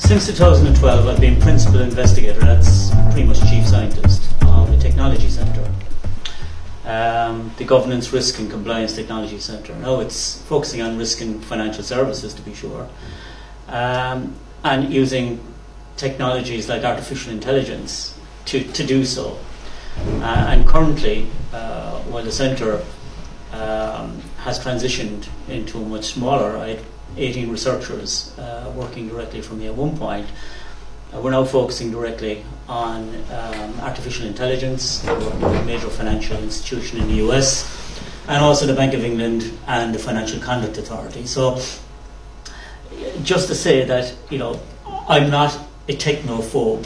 Since 2012, I've been principal investigator, that's pretty much chief scientist, of the Technology Centre, the Governance, Risk and Compliance Technology Centre. Now it's focusing on risk and financial services, to be sure, and using technologies like artificial intelligence to do so. And currently, while the centre has transitioned into a much smaller, I had 18 researchers working directly for me at one point. We're now focusing directly on artificial intelligence. We're working with a major financial institution in the US, and also the Bank of England and the Financial Conduct Authority. So, just to say that, you know, I'm not a technophobe.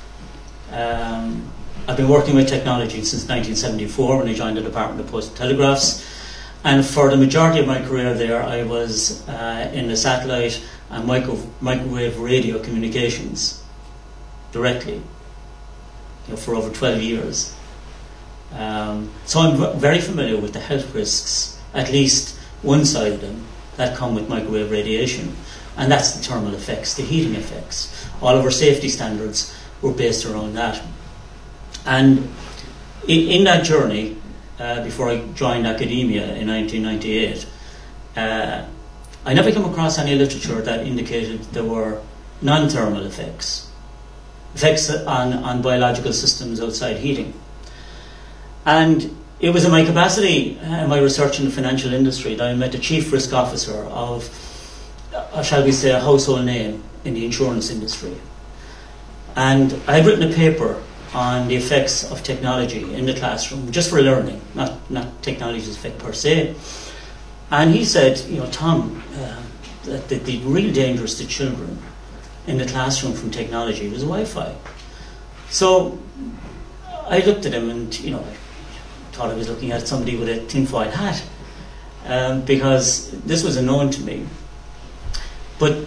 I've been working with technology since 1974 when I joined the Department of Post and Telegraphs. And for the majority of my career there, I was in the satellite and microwave radio communications directly, you know, for over 12 years. So I'm very familiar with the health risks, at least one side of them, that come with microwave radiation. And that's the thermal effects, the heating effects. All of our safety standards were based around that. And in that journey, before I joined academia in 1998, I never came across any literature that indicated there were non-thermal effects on biological systems outside heating. And it was in my capacity, in my research in the financial industry, that I met the chief risk officer of, shall we say, a household name in the insurance industry. And I had written a paper on the effects of technology in the classroom, just for learning, not technology's effect per se. And he said, you know, Tom, that the real dangers to children in the classroom from technology was Wi-Fi. So I looked at him and, you know, I thought I was looking at somebody with a tinfoil hat, because this was unknown to me. But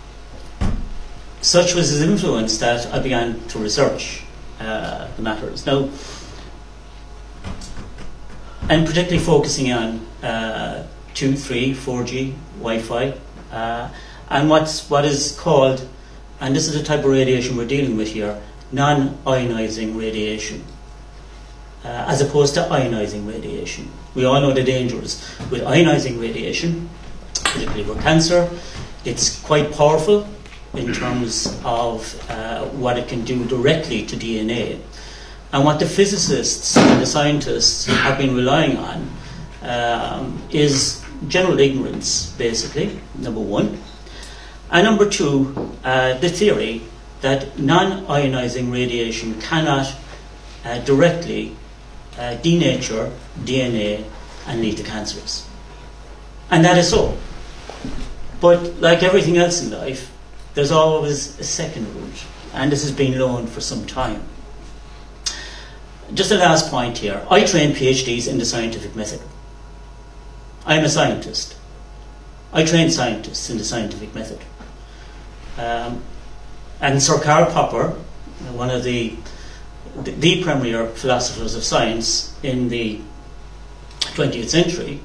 such was his influence that I began to research the matters. Now, and particularly focusing on 2, 3, 4G, Wi-Fi, and what is called, and this is the type of radiation we're dealing with here, non-ionizing radiation, as opposed to ionizing radiation. We all know the dangers with ionizing radiation, particularly for cancer. It's quite powerful in terms of what it can do directly to DNA. And what the physicists and the scientists have been relying on is general ignorance, basically, number one. And number two, the theory that non-ionizing radiation cannot directly denature DNA and lead to cancers. And that is so. But like everything else in life, there's always a second route, and this has been known for some time. Just a last point here. I train PhDs in the scientific method. I'm a scientist. I train scientists in the scientific method. And Sir Karl Popper, one of the premier philosophers of science in the 20th century,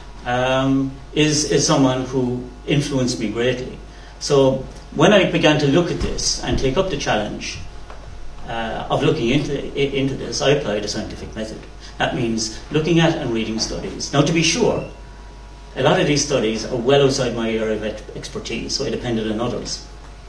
is someone who influenced me greatly. So when I began to look at this and take up the challenge of looking into this, I applied a scientific method. That means looking at and reading studies. Now, to be sure, a lot of these studies are well outside my area of expertise, so I depended on others.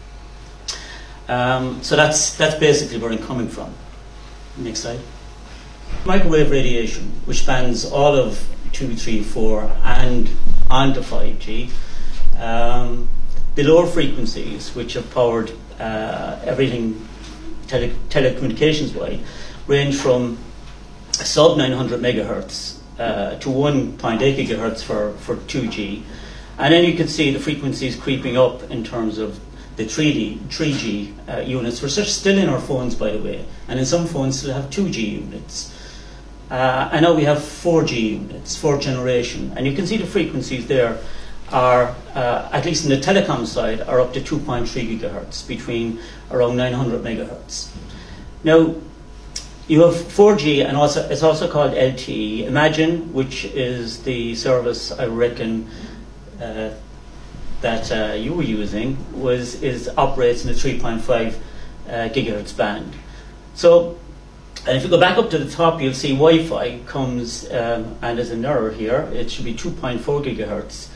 So that's basically where I'm coming from. Next slide. Microwave radiation, which spans all of 2, 3, 4 and on to 5G. The lower frequencies, which have powered everything telecommunications-wide, range from sub 900 megahertz to 1.8 gigahertz for 2G. And then you can see the frequencies creeping up in terms of the 3G units, which are still in our phones, by the way. And in some phones still have 2G units. And now we have 4G units, fourth generation. And you can see the frequencies there are, at least in the telecom side, are up to 2.3 gigahertz, between around 900 megahertz. Now, you have 4G, and also it's also called LTE. Imagine, which is the service, I reckon, that you were using operates in a 3.5 gigahertz band. So, and if you go back up to the top, you'll see Wi-Fi comes, and there's an error here. It should be 2.4 gigahertz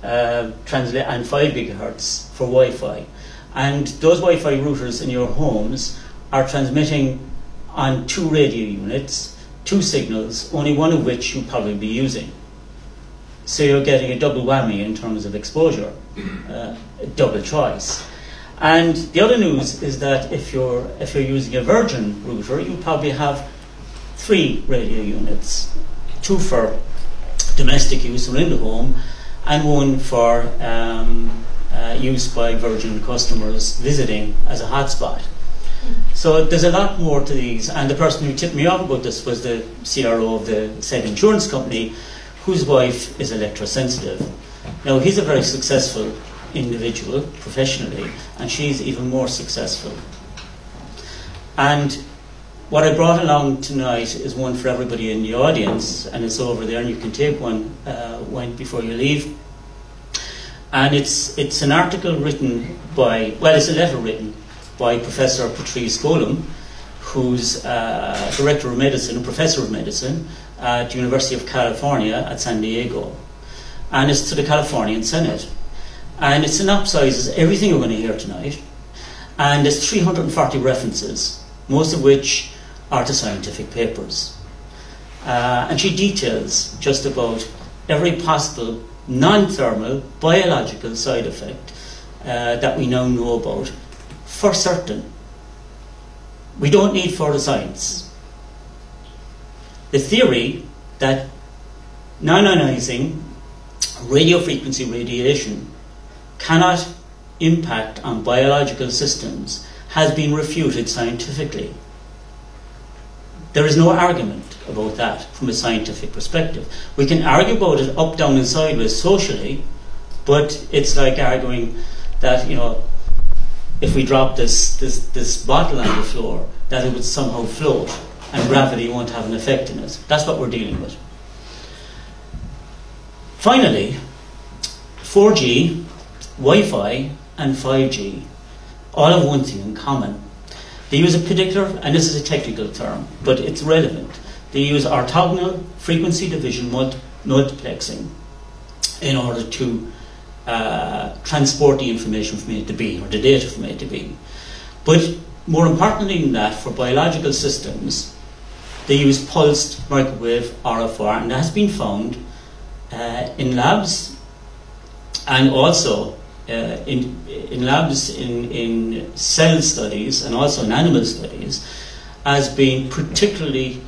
and 5 gigahertz for Wi-Fi. And those Wi-Fi routers in your homes are transmitting on 2 radio units, 2 signals, only one of which you'll probably be using. So you're getting a double whammy in terms of exposure, double choice. And the other news is that if you're using a Virgin router, you probably have 3 radio units, 2 for domestic use or in the home, and 1 for use by Virgin customers visiting as a hotspot. So there's a lot more to these, and the person who tipped me off about this was the CRO of the said insurance company, whose wife is electrosensitive. Now, he's a very successful individual professionally, and she's even more successful. And what I brought along tonight is one for everybody in the audience, and it's over there, and you can take one before you leave. And it's an article written by, well, it's a letter written by Professor Patrice Golomb, who's Director of Medicine, a Professor of Medicine at the University of California at San Diego. And it's to the Californian Senate. And it synopsizes everything we're going to hear tonight. And there's 340 references, most of which are to scientific papers. And she details just about every possible non-thermal biological side effect that we now know about for certain. We don't need further science. The theory that non-ionizing radiofrequency radiation cannot impact on biological systems has been refuted scientifically. There is no argument about that from a scientific perspective. We can argue about it up, down and sideways socially, but it's like arguing that, you know, if we drop this bottle on the floor, that it would somehow float and gravity won't have an effect in it. That's what we're dealing with. Finally, 4G, Wi-Fi and 5G all have one thing in common. They use a particular, and this is a technical term, but it's relevant. They use orthogonal frequency division multiplexing in order to transport the information from A to B, or the data from A to B. But more importantly than that, for biological systems, they use pulsed microwave RFR, and that has been found in labs, and also in labs in cell studies and also in animal studies, as being particularly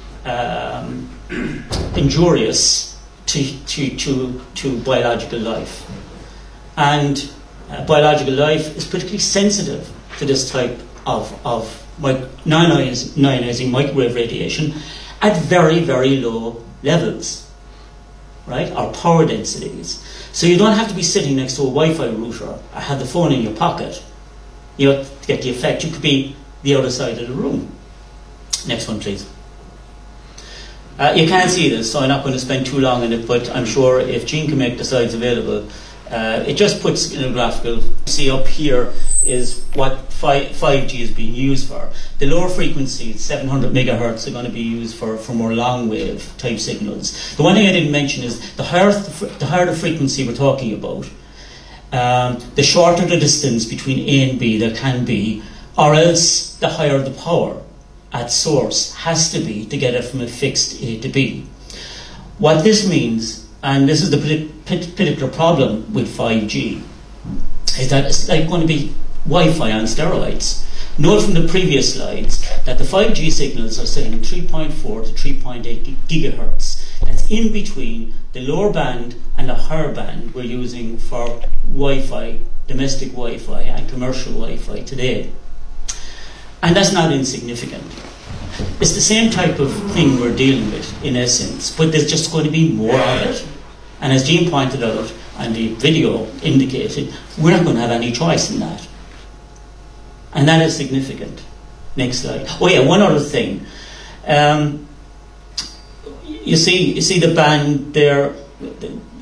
injurious to biological life. And biological life is particularly sensitive to this type of non-ionizing microwave radiation at very, very low levels, right, or power densities. So you don't have to be sitting next to a Wi-Fi router or have the phone in your pocket, you know, to get the effect. You could be the other side of the room. Next one, please. You can't see this, so I'm not going to spend too long on it, but I'm sure if Jean can make the slides available, it just puts in a graphical. See up here is what 5G is being used for. The lower frequencies, 700 megahertz, are going to be used for more long wave type signals. The one thing I didn't mention is the higher the frequency we're talking about, the shorter the distance between A and B there can be, or else the higher the power at source has to be to get it from a fixed A to B. What this means, and this is the particular problem with 5G, is that it's like going to be Wi-Fi on steroids. Note from the previous slides that the 5G signals are sitting 3.4 to 3.8 gigahertz. That's in between the lower band and the higher band we're using for Wi-Fi, domestic Wi-Fi and commercial Wi-Fi today. And that's not insignificant. It's the same type of thing we're dealing with in essence, but there's just going to be more of it. And as Jean pointed out, and the video indicated, we're not going to have any choice in that. And that is significant. Next slide. Oh yeah, one other thing. You see the band there,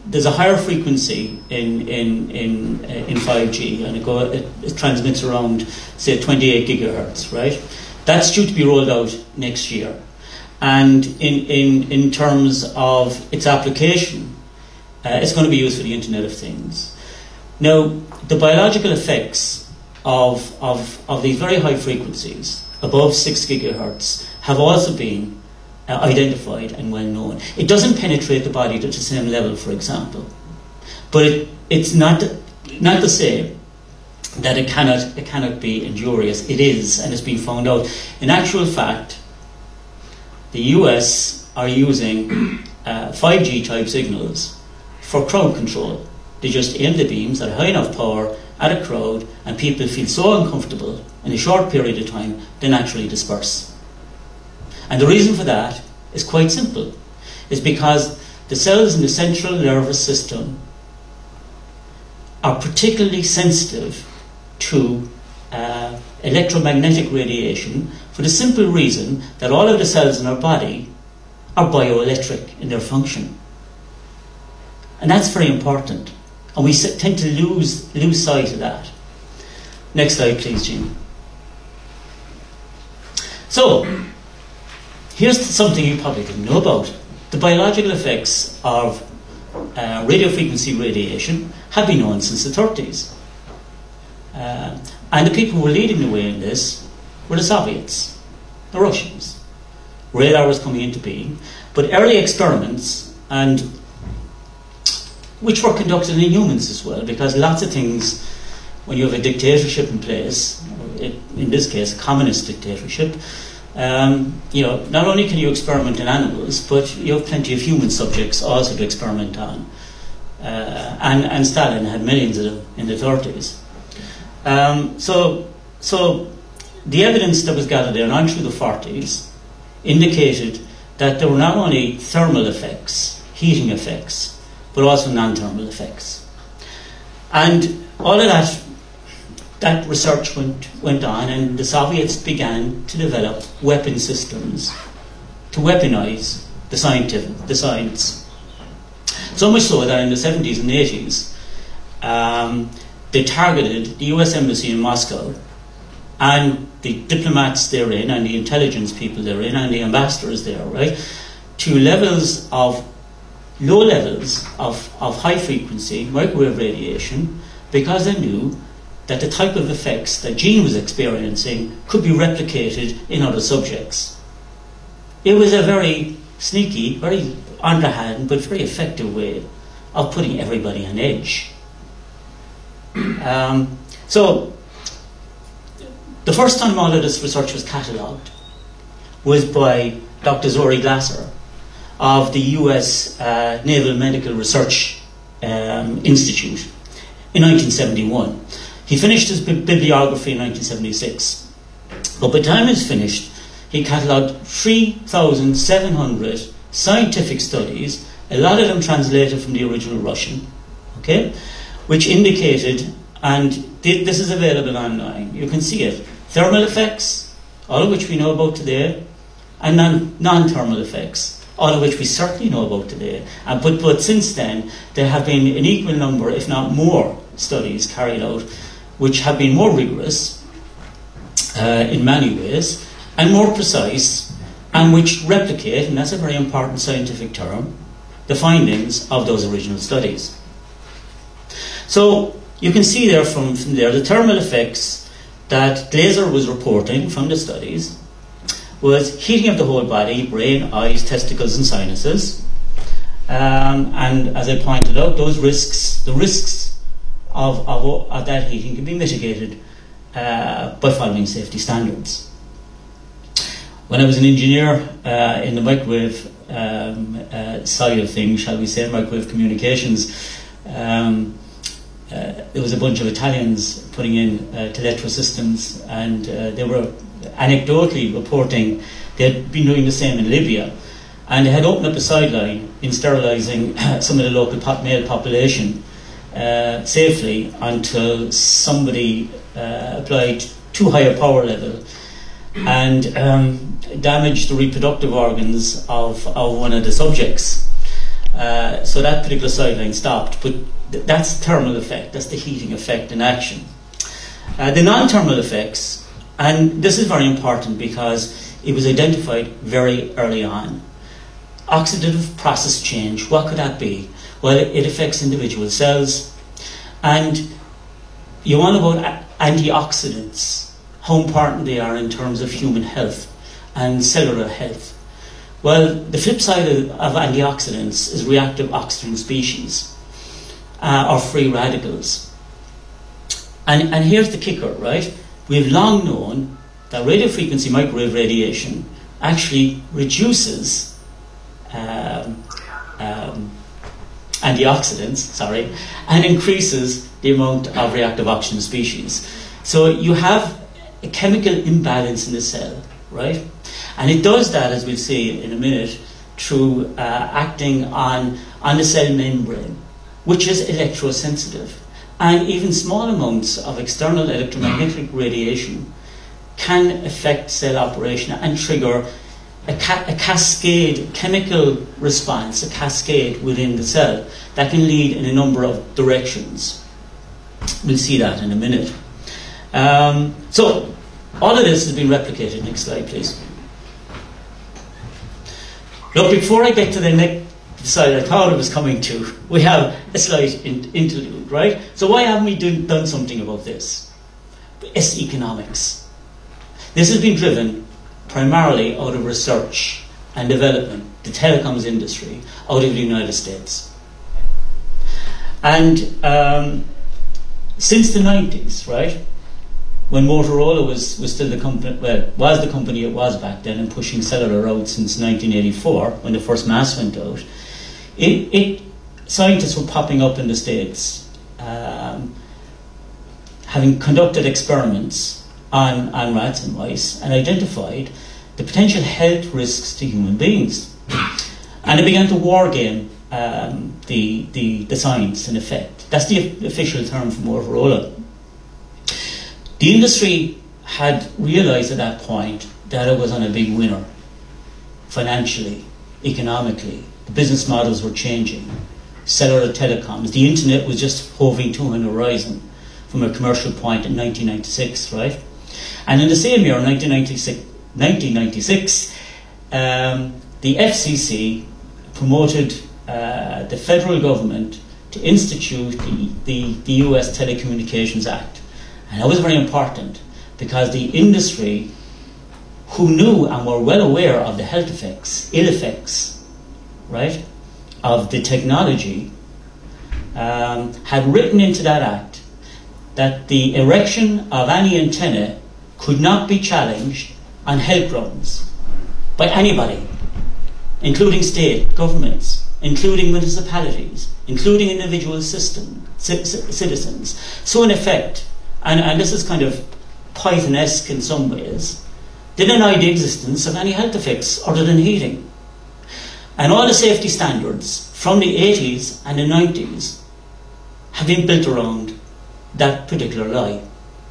there's a higher frequency in 5G, and it transmits around, say, 28 gigahertz, right? That's due to be rolled out next year. And in terms of its application, it's going to be used for the Internet of Things. Now, the biological effects of these very high frequencies, above 6 gigahertz, have also been identified and well known. It doesn't penetrate the body to the same level, for example, but it's not to say that it cannot be injurious. It is, and it's been found out. In actual fact, the US are using 5G type signals for crowd control. They just aim the beams at high enough power at a crowd, and people feel so uncomfortable in a short period of time, they naturally disperse. And the reason for that is quite simple. It's because the cells in the central nervous system are particularly sensitive to electromagnetic radiation, for the simple reason that all of the cells in our body are bioelectric in their function. And that's very important. And we tend to lose sight of that. Next slide, please, Jean. So, here's something you probably didn't know about. The biological effects of radiofrequency radiation have been known since the 30s. And the people who were leading the way in this were the Soviets, the Russians. Radar was coming into being, but early experiments, and which were conducted in humans as well, because lots of things, when you have a dictatorship in place, in this case, a communist dictatorship, not only can you experiment in animals, but you have plenty of human subjects also to experiment on. And Stalin had millions of them in the 30s. So the evidence that was gathered there on through the 40s indicated that there were not only thermal effects, heating effects, but also non-thermal effects. And all of that research went on, and the Soviets began to develop weapon systems to weaponize the science. So much so that in the 70s and 80s, they targeted the US Embassy in Moscow and the diplomats therein and the intelligence people therein and the ambassadors there, right, to low levels of high frequency microwave radiation, because they knew that the type of effects that Jean was experiencing could be replicated in other subjects. It was a very sneaky, very underhand, but very effective way of putting everybody on edge. So, the first time all of this research was catalogued was by Dr. Zori Glasser of the US Naval Medical Research Institute in 1971. He finished his bibliography in 1976. But by the time he was finished, he catalogued 3,700 scientific studies, a lot of them translated from the original Russian, okay, which indicated, and this is available online, you can see it, thermal effects, all of which we know about today, and non-thermal effects, all of which we certainly know about today. But since then, there have been an equal number, if not more, studies carried out, which have been more rigorous in many ways, and more precise, and which replicate, and that's a very important scientific term, the findings of those original studies. So you can see there from there the thermal effects that Glaser was reporting from the studies was heating of the whole body, brain, eyes, testicles and sinuses. And as I pointed out, the risks of that heating can be mitigated by following safety standards. When I was an engineer in the microwave side of things, shall we say, microwave communications, there was a bunch of Italians putting in Teletro systems, and they were anecdotally reporting they had been doing the same in Libya, and they had opened up a sideline in sterilising some of the local male population safely until somebody applied too high a power level and damaged the reproductive organs of one of the subjects. So that particular sideline stopped. But that's the thermal effect, that's the heating effect in action. The non-thermal effects, and this is very important because it was identified very early on. Oxidative process change, what could that be? Well, it affects individual cells. And you want about antioxidants, how important they are in terms of human health and cellular health. Well, the flip side of antioxidants is reactive oxygen species, or free radicals. And here's the kicker, right? We've long known that radiofrequency microwave radiation actually reduces antioxidants, and increases the amount of reactive oxygen species. So you have a chemical imbalance in the cell, right? And it does that, as we'll see in a minute, through acting on the cell membrane, which is electrosensitive. And even small amounts of external electromagnetic radiation can affect cell operation and trigger a cascade, chemical response, a cascade within the cell that can lead in a number of directions. We'll see that in a minute. So all of this has been replicated. Next slide, please. Look, before I get to the next slide I thought I was coming to, we have a slight interlude, right? So why haven't we done something about this? It's economics. This has been driven primarily out of research and development, the telecoms industry, out of the United States. And since the 90s, right, when Motorola was still the company, well, was the company it was back then and pushing cellular out since 1984, when the first mass went out, scientists were popping up in the States, having conducted experiments on rats and mice and identified the potential health risks to human beings. And it began to wargame the science, in effect. That's the official term for Motorola. The industry had realized at that point that it was on a big winner, financially, economically. The business models were changing. Cellular telecoms, the internet was just hoving to an horizon from a commercial point in 1996, right? And in the same year, 1996, the FCC promoted the federal government to institute the US Telecommunications Act. And that was very important because the industry, who knew and were well aware of the health effects, ill effects, right, of the technology, had written into that act that the erection of any antenna could not be challenged on health grounds by anybody, including state governments, including municipalities, including individual citizens. So in effect, and this is kind of Python-esque in some ways, they denied the existence of any health effects other than heating. And all the safety standards from the 80s and the 90s have been built around that particular lie.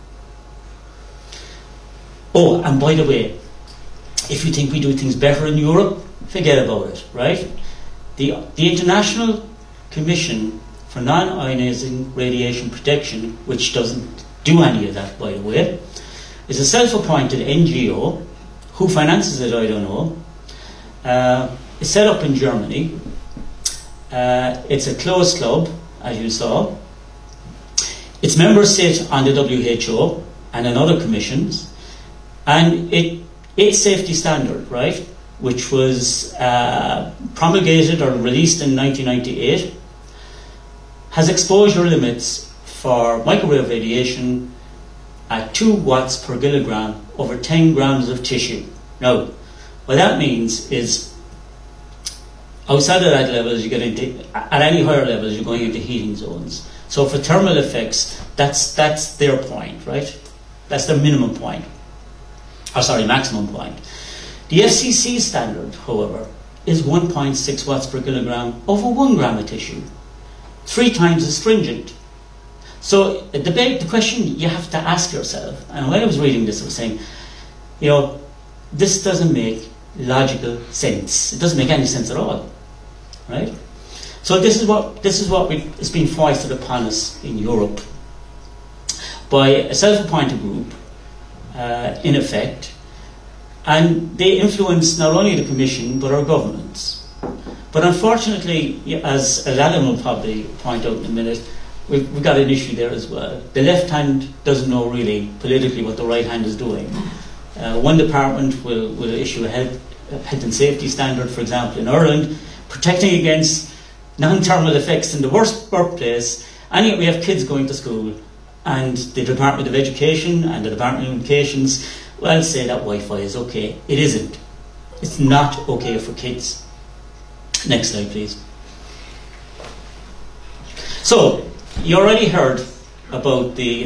Oh, and by the way, if you think we do things better in Europe, forget about it, right? The International Commission for Non-Ionizing Radiation Protection, which doesn't do any of that, by the way, is a self-appointed NGO. Who finances it, I don't know. It's set up in Germany. It's a closed club, as you saw. Its members sit on the WHO and on other commissions. And its safety standard, right, which was promulgated or released in 1998, has exposure limits for microwave radiation at 2 watts per kilogram over 10 grams of tissue. Now, what that means is outside of that level, you get into, at any higher levels, you're going into heating zones. So for thermal effects, that's their point, right? That's their minimum point. Maximum point. The FCC standard, however, is 1.6 watts per kilogram over 1 gram of tissue, 3 times as stringent. So the question you have to ask yourself, and when I was reading this, I was saying, this doesn't make logical sense. It doesn't make any sense at all, right? So this is what is being foisted upon us in Europe by a self-appointed group, in effect, and they influence not only the Commission but our governments. But unfortunately, as Alan will probably point out in a minute, we've got an issue there as well. The left hand doesn't know really politically what the right hand is doing. One department will issue a health and safety standard, for example, in Ireland, protecting against non-thermal effects in the worst workplace, and yet we have kids going to school, and the Department of Education and the Department of Communications will say that Wi-Fi is okay. It isn't. It's not okay for kids. Next slide, please. So, you already heard about the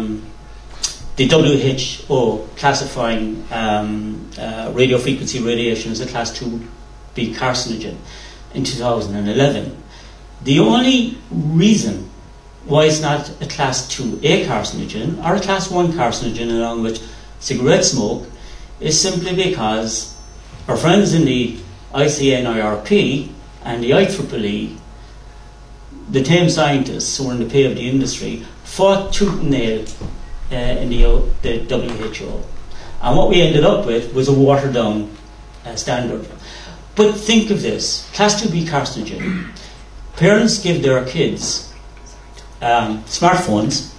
WHO classifying radio frequency radiation as a class 2B carcinogen in 2011. The only reason why it's not a class 2A carcinogen or a class 1 carcinogen along with cigarette smoke is simply because our friends in the ICNIRP and the IEEE, the tame scientists who are in the pay of the industry, fought tooth and nail in the WHO. And what we ended up with was a watered down standard. But think of this, class 2B carcinogen. Parents give their kids smartphones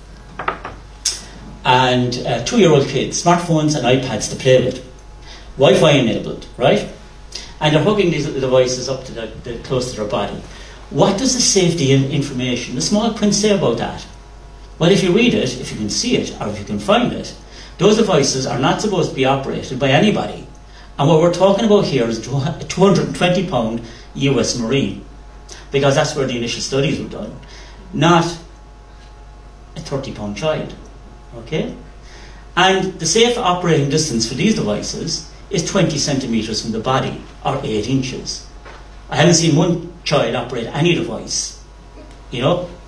and 2-year-old kids, smartphones and iPads to play with. Wi-Fi enabled, right? And they're hooking these little devices up to close to their body. What does the safety information, the small print, say about that? Well, if you read it, if you can see it, or if you can find it, those devices are not supposed to be operated by anybody. And what we're talking about here is a 220-pound US Marine, because that's where the initial studies were done, not a 30-pound child. Okay? And the safe operating distance for these devices is 20 centimetres from the body, or 8 inches. I haven't seen one child operate any device, in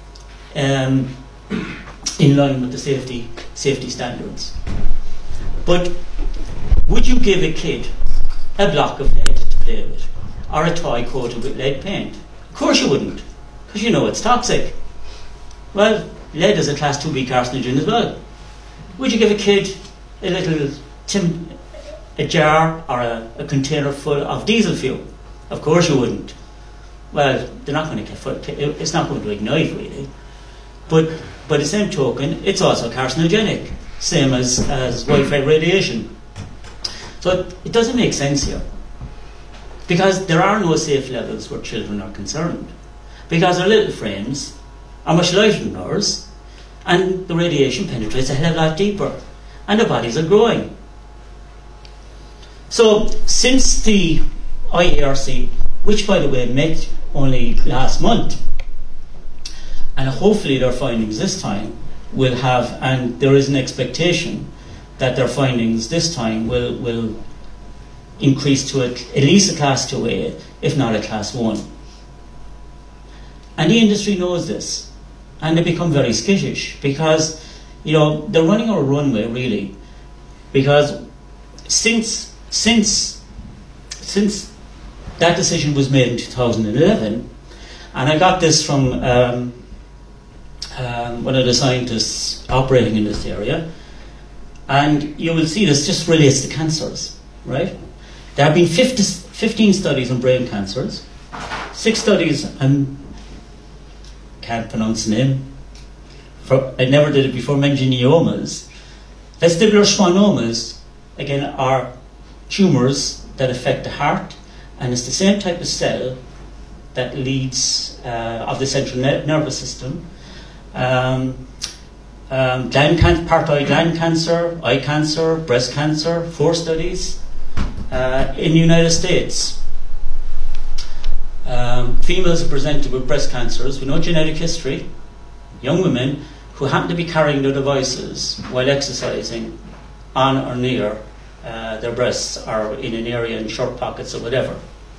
line with the safety standards. But would you give a kid a block of lead to play with, or a toy coated with lead paint? Of course you wouldn't, because you know it's toxic. Well, lead is a class 2B carcinogen as well. Would you give a kid a little a jar or a container full of diesel fuel? Of course you wouldn't. Well, they're not going to it's not going to ignite really. But by the same token, it's also carcinogenic, same as Wi-Fi radiation. So it doesn't make sense here. Because there are no safe levels where children are concerned. Because their little frames are much lighter than ours, and the radiation penetrates a hell of a lot deeper, and their bodies are growing. So, since the IARC, which by the way met only last month, and hopefully their findings this time will have, and there is an expectation that their findings this time will increase to at least a class 2A, if not a class 1. And the industry knows this, and they become very skittish because, they're running our runway really, because since that decision was made in 2011, and I got this from one of the scientists operating in this area, and you will see this just relates to cancers, right? There have been 15 studies on brain cancers, 6 studies on, can't pronounce the name, I never did it before, meningiomas. Vestibular schwannomas, again, are tumours that affect the heart, and it's the same type of cell that leads of the central nervous system. Parotid gland cancer, eye cancer, breast cancer, 4 studies in the United States. Females are presented with breast cancers with no genetic history, young women who happen to be carrying their devices while exercising on or near their breasts or in an area in short pockets or whatever.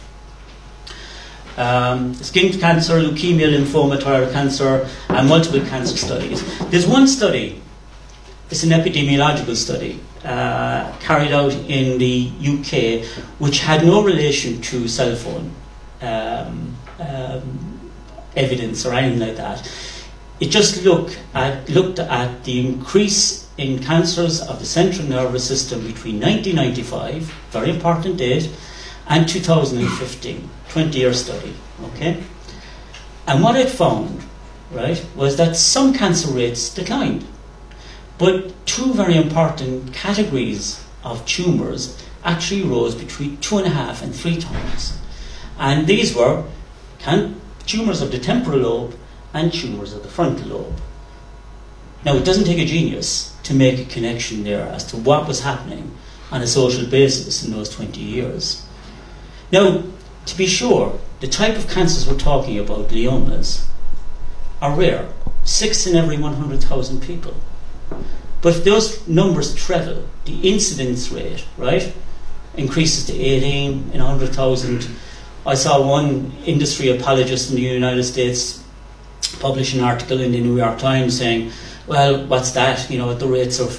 Skin cancer, leukemia, lymphoma, thyroid cancer, and multiple cancer studies. There's one study, it's an epidemiological study, carried out in the UK, which had no relation to cell phone evidence or anything like that. It just looked at the increase in cancers of the central nervous system between 1995, very important date, and 2015, 20-year study, okay? And what it found, right, was that some cancer rates declined, but two very important categories of tumours actually rose between 2.5 and 3 times. And these were tumours of the temporal lobe and tumours of the frontal lobe. Now, it doesn't take a genius to make a connection there as to what was happening on a social basis in those 20 years. Now, to be sure, the type of cancers we're talking about, gliomas, are rare, 6 in every 100,000 people. But if those numbers treble, the incidence rate, right, increases to 18 in 100,000. I saw one industry apologist in the United States publish an article in the New York Times saying, well, what's that? You know, the rates of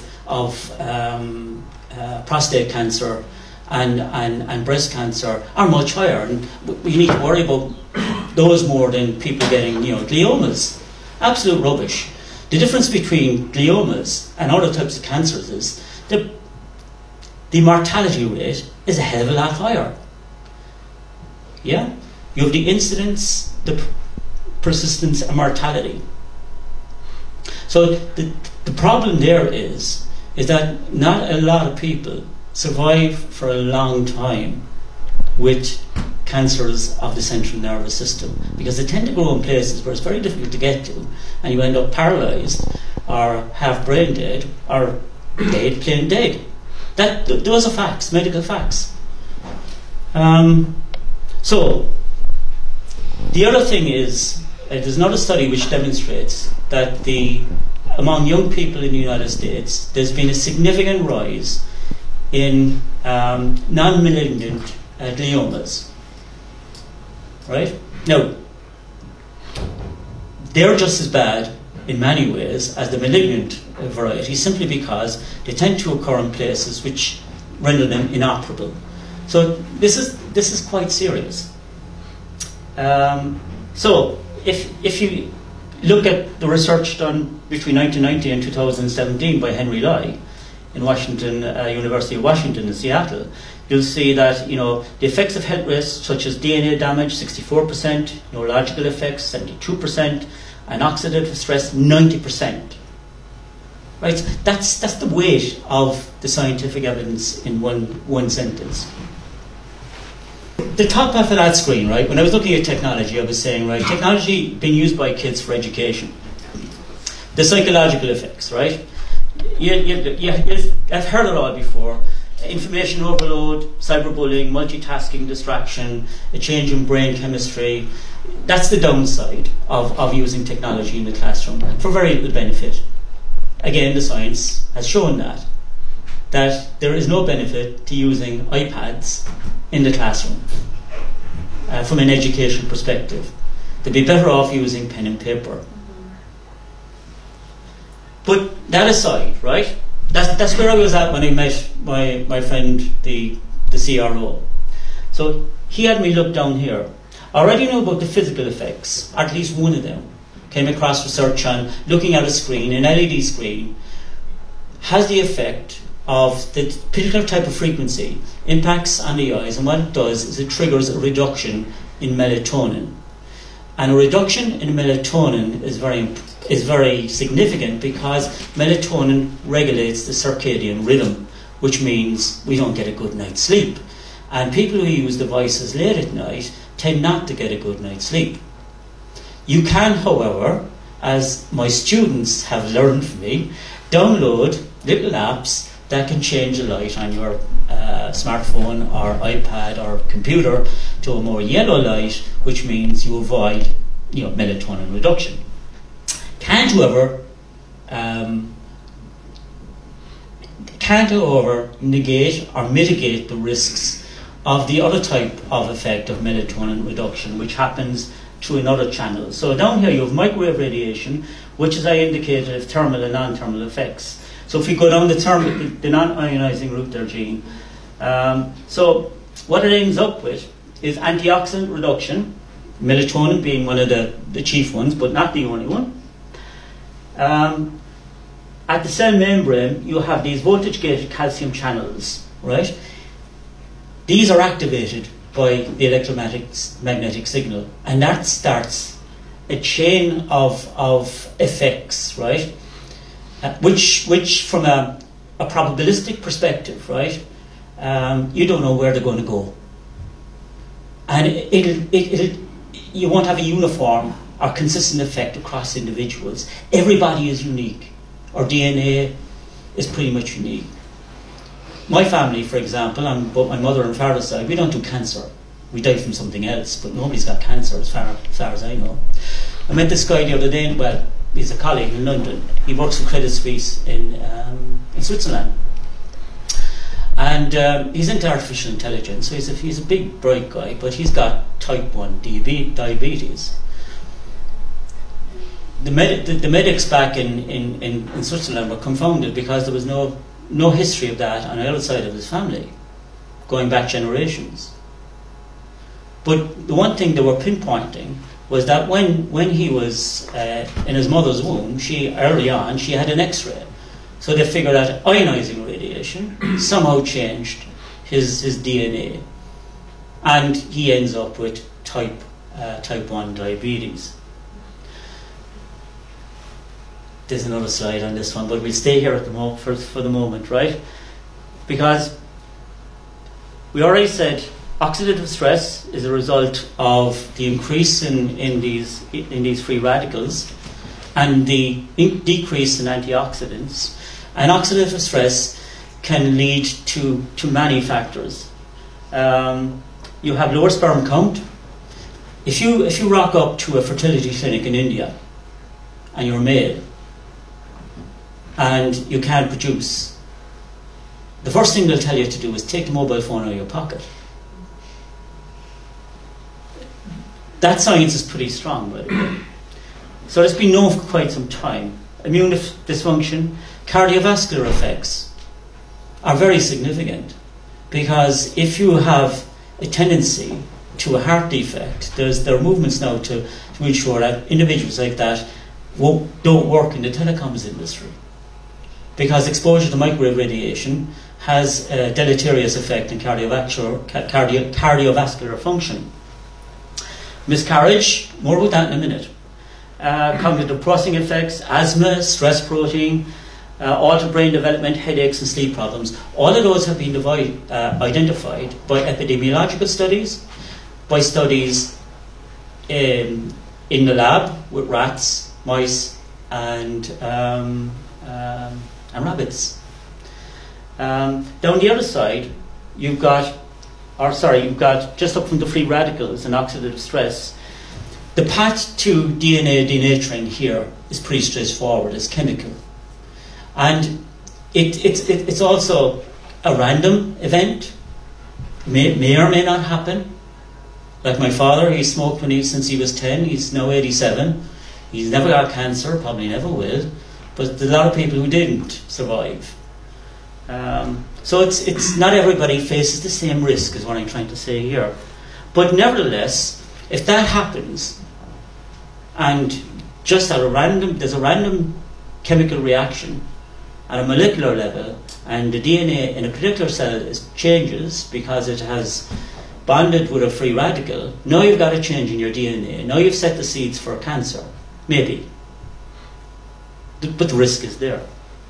prostate cancer and breast cancer are much higher, and we need to worry about those more than people getting, you know, gliomas. Absolute rubbish. The difference between gliomas and other types of cancers is the mortality rate is a hell of a lot higher. Yeah? You have the incidence, the persistence, and mortality. So the problem there is that not a lot of people survive for a long time with cancers of the central nervous system, because they tend to grow in places where it's very difficult to get to, and you end up paralysed or half brain dead or dead, plain dead. Those are facts, medical facts. So the other thing is, there's another study which demonstrates that among young people in the United States, there's been a significant rise in non-malignant gliomas. Right? Now, they're just as bad in many ways as the malignant variety, simply because they tend to occur in places which render them inoperable. So this is quite serious. So if you look at the research done between 1990 and 2017 by Henry Lai in Washington, University of Washington in Seattle, you'll see that, you know, the effects of health risks such as DNA damage, 64%, neurological effects, 72%, and oxidative stress, 90%. Right? That's the weight of the scientific evidence in one sentence. The top half of that screen, right, when I was looking at technology, I was saying, right, technology being used by kids for education. The psychological effects, right? I've heard it all before. Information overload, cyberbullying, multitasking, distraction, a change in brain chemistry. That's the downside of using technology in the classroom, for very little benefit. Again, the science has shown that there is no benefit to using iPads in the classroom from an education perspective. They'd be better off using pen and paper. But that aside, right? That's where I was at when I met my friend, the CRO. So he had me look down here. I already know about the physical effects, at least one of them. Came across research on looking at a screen, an LED screen, has the effect of the particular type of frequency, impacts on the eyes, and what it does is it triggers a reduction in melatonin. And a reduction in melatonin is very significant, because melatonin regulates the circadian rhythm, which means we don't get a good night's sleep. And people who use devices late at night tend not to get a good night's sleep. You can, however, as my students have learned from me, download little apps that can change the light on your smartphone or iPad or computer to a more yellow light, which means you avoid, melatonin reduction. Can't, however, negate or mitigate the risks of the other type of effect of melatonin reduction, which happens through another channel. So down here you have microwave radiation, which, as I indicated, have thermal and non-thermal effects. So if we go down the non-ionizing route there, Gene, so what it ends up with is antioxidant reduction, melatonin being one of the chief ones, but not the only one. At the cell membrane, you have these voltage-gated calcium channels, right? These are activated by the electromagnetic signal, and that starts a chain of effects, right? Which from a probabilistic perspective, right? You don't know where they're going to go, and you won't have a uniform or consistent effect across individuals. Everybody is unique. Our DNA is pretty much unique. My family, for example, on both my mother and father's side, we don't do cancer. We die from something else, but nobody's got cancer as far as I know. I met this guy the other day, well, he's a colleague in London. He works for Credit Suisse in Switzerland. And he's into artificial intelligence, so he's a big, bright guy, but he's got type 1 diabetes. The medics back in Switzerland were confounded because there was no history of that on the other side of his family, going back generations. But the one thing they were pinpointing was that when he was in his mother's womb, early on she had an X-ray. So they figured that ionizing radiation somehow changed his DNA, and he ends up with type 1 diabetes. There's another slide on this one, but we'll stay here at the for the moment, right? Because we already said oxidative stress is a result of the increase in these free radicals and the decrease in antioxidants. And oxidative stress can lead to many factors. You have lower sperm count. If you rock up to a fertility clinic in India and you're male and you can't produce, the first thing they'll tell you to do is take the mobile phone out of your pocket. That science is pretty strong, by the way. So it's been known for quite some time. Immune dysfunction, cardiovascular effects are very significant, because if you have a tendency to a heart defect, there are movements now to ensure that individuals like that don't work in the telecoms industry, because exposure to microwave radiation has a deleterious effect on cardiovascular function. Miscarriage, more about that in a minute. Cognitive processing effects, asthma, stress protein, altered brain development, headaches and sleep problems. All of those have been identified by epidemiological studies, by studies in the lab with rats, mice and rabbits. Down the other side, you've got just up from the free radicals and oxidative stress. The path to DNA denaturing here is pretty straightforward. It's chemical, and it's also a random event. May or may not happen. Like my father, he smoked since he was 10. He's now 87. He's never got cancer, probably never will. But there's a lot of people who didn't survive. So it's not everybody faces the same risk, is what I'm trying to say here. But nevertheless, if that happens, and just there's a random chemical reaction at a molecular level, and the DNA in a particular cell changes because it has bonded with a free radical, now you've got a change in your DNA. Now you've set the seeds for cancer, maybe. But the risk is there.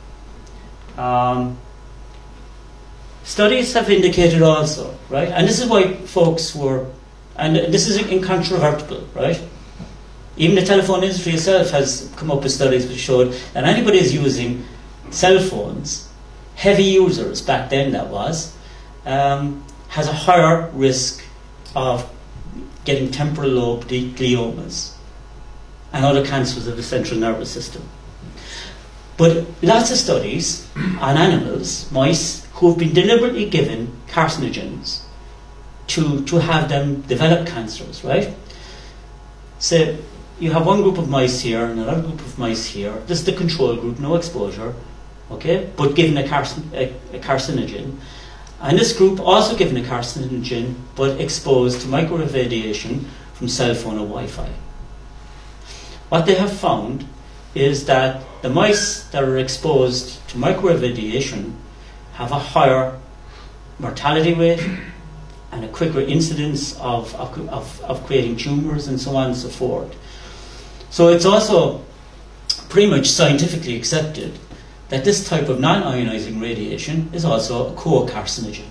Studies have indicated also, right? And this is why folks and this is incontrovertible, right? Even the telephone industry itself has come up with studies which showed that anybody who's using cell phones, heavy users back then that was, has a higher risk of getting temporal lobe gliomas and other cancers of the central nervous system. But lots of studies on animals, mice, who have been deliberately given carcinogens to have them develop cancers, right? So you have one group of mice here and another group of mice here. This is the control group, no exposure, okay? But given a carcinogen. And this group also given a carcinogen, but exposed to microwave radiation from cell phone or Wi-Fi. What they have found is that the mice that are exposed to microwave radiation have a higher mortality rate and a quicker incidence of creating tumours and so on and so forth. So it's also pretty much scientifically accepted that this type of non-ionizing radiation is also a co-carcinogen.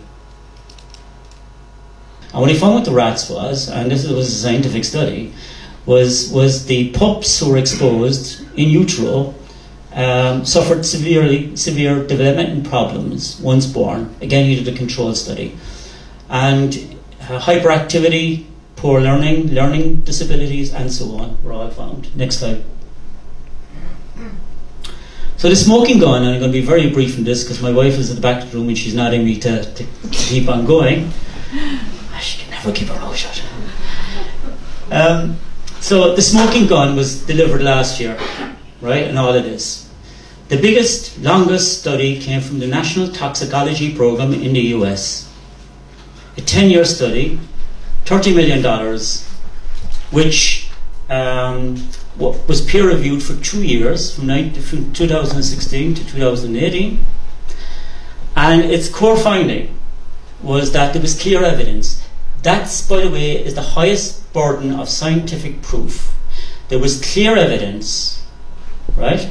And what he found with the rats was, and this was a scientific study, was the pups who were exposed in utero suffered severe developmental problems once born. Again, he did a control study. And hyperactivity, poor learning disabilities, and so on were all found. Next slide. So the smoking gun, and I'm going to be very brief in this because my wife is at the back of the room and she's nodding me to keep on going. She can never keep her mouth shut. So the smoking gun was delivered last year, right, and all of this. The biggest, longest study came from the National Toxicology Program in the US. A 10-year study, $30 million, which was peer-reviewed for 2 years, from 2016 to 2018. And its core finding was that there was clear evidence. That's, by the way, is the highest burden of scientific proof. There was clear evidence, right,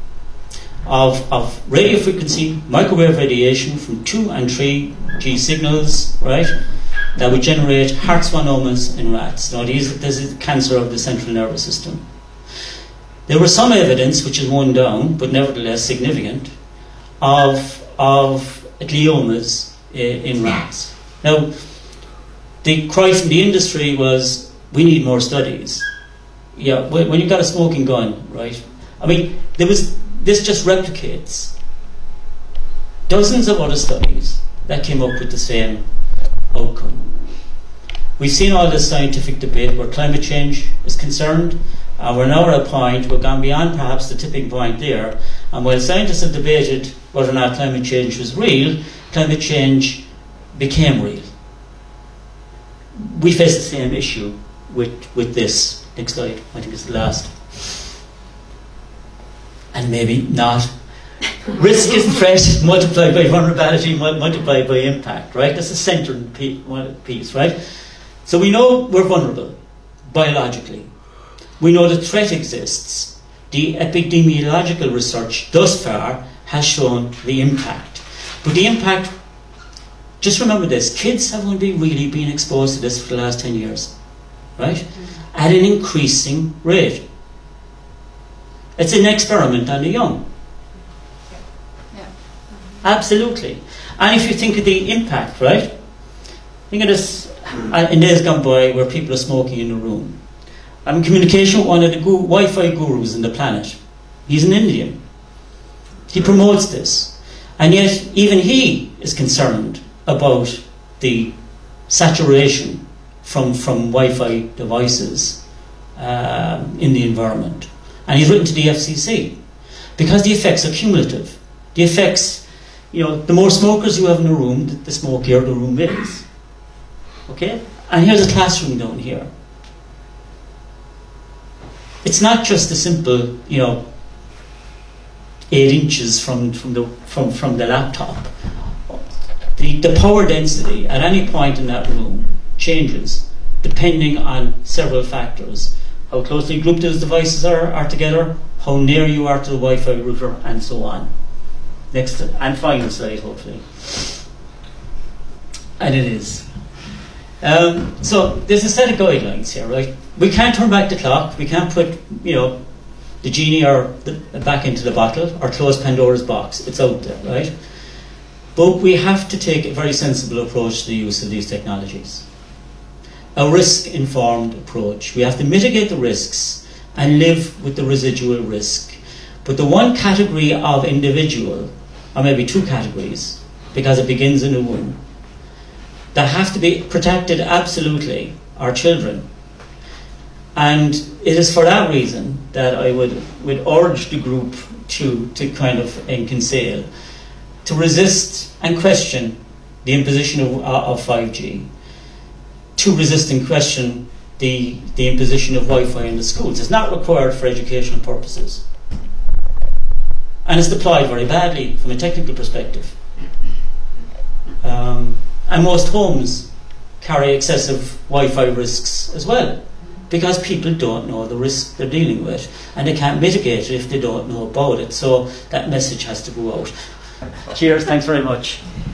of radio frequency, microwave radiation from 2 and 3G signals, right, that would generate heart schwannomas in rats. Now, this is cancer of the central nervous system. There was some evidence, which is one down, but nevertheless significant, of gliomas in rats. Now, the cry from the industry was, we need more studies. Yeah, when you've got a smoking gun, right? I mean, this just replicates dozens of other studies that came up with the same outcome. We've seen all this scientific debate where climate change is concerned, and we're now at a point, we've gone beyond perhaps the tipping point there, and while scientists have debated whether or not climate change was real, climate change became real. We face the same issue with this. Next slide, I think it's the last. And maybe not. Risk is threat multiplied by vulnerability multiplied by impact, right? That's the central piece, right? So we know we're vulnerable, biologically. We know the threat exists. The epidemiological research thus far has shown the impact. But the impact, just remember this, kids have only really been exposed to this for the last 10 years, right? At an increasing rate. It's an experiment on the young. Yeah. Absolutely. And if you think of the impact, right? Think of this in days gone by where people are smoking in a room. I'm in communication with one of the Wi-Fi gurus on the planet. He's an Indian. He promotes this. And yet, even he is concerned about the saturation from Wi-Fi devices in the environment. And he's written to the FCC because the effects are cumulative. The effects, the more smokers you have in a room, the smokier the room is. Okay? And here's a classroom down here. It's not just a simple, 8 inches from the laptop. The power density at any point in that room changes depending on several factors. How closely grouped those devices are together, how near you are to the Wi-Fi router, and so on. Next and final slide, hopefully. And it is. So there's a set of guidelines here, right? We can't turn back the clock. We can't put, the genie back into the bottle or close Pandora's box. It's out there, right? But we have to take a very sensible approach to the use of these technologies. A risk-informed approach. We have to mitigate the risks and live with the residual risk. But the one category of individual, or maybe two categories, because it begins in a womb, that have to be protected absolutely are children. And it is for that reason that I would urge the group to kind of conceal, to resist and question the imposition of 5G, to resist and question the imposition of Wi-Fi in the schools. It's not required for educational purposes. And it's deployed very badly from a technical perspective. And most homes carry excessive Wi-Fi risks as well, because people don't know the risk they're dealing with, and they can't mitigate it if they don't know about it. So that message has to go out. Cheers, thanks very much.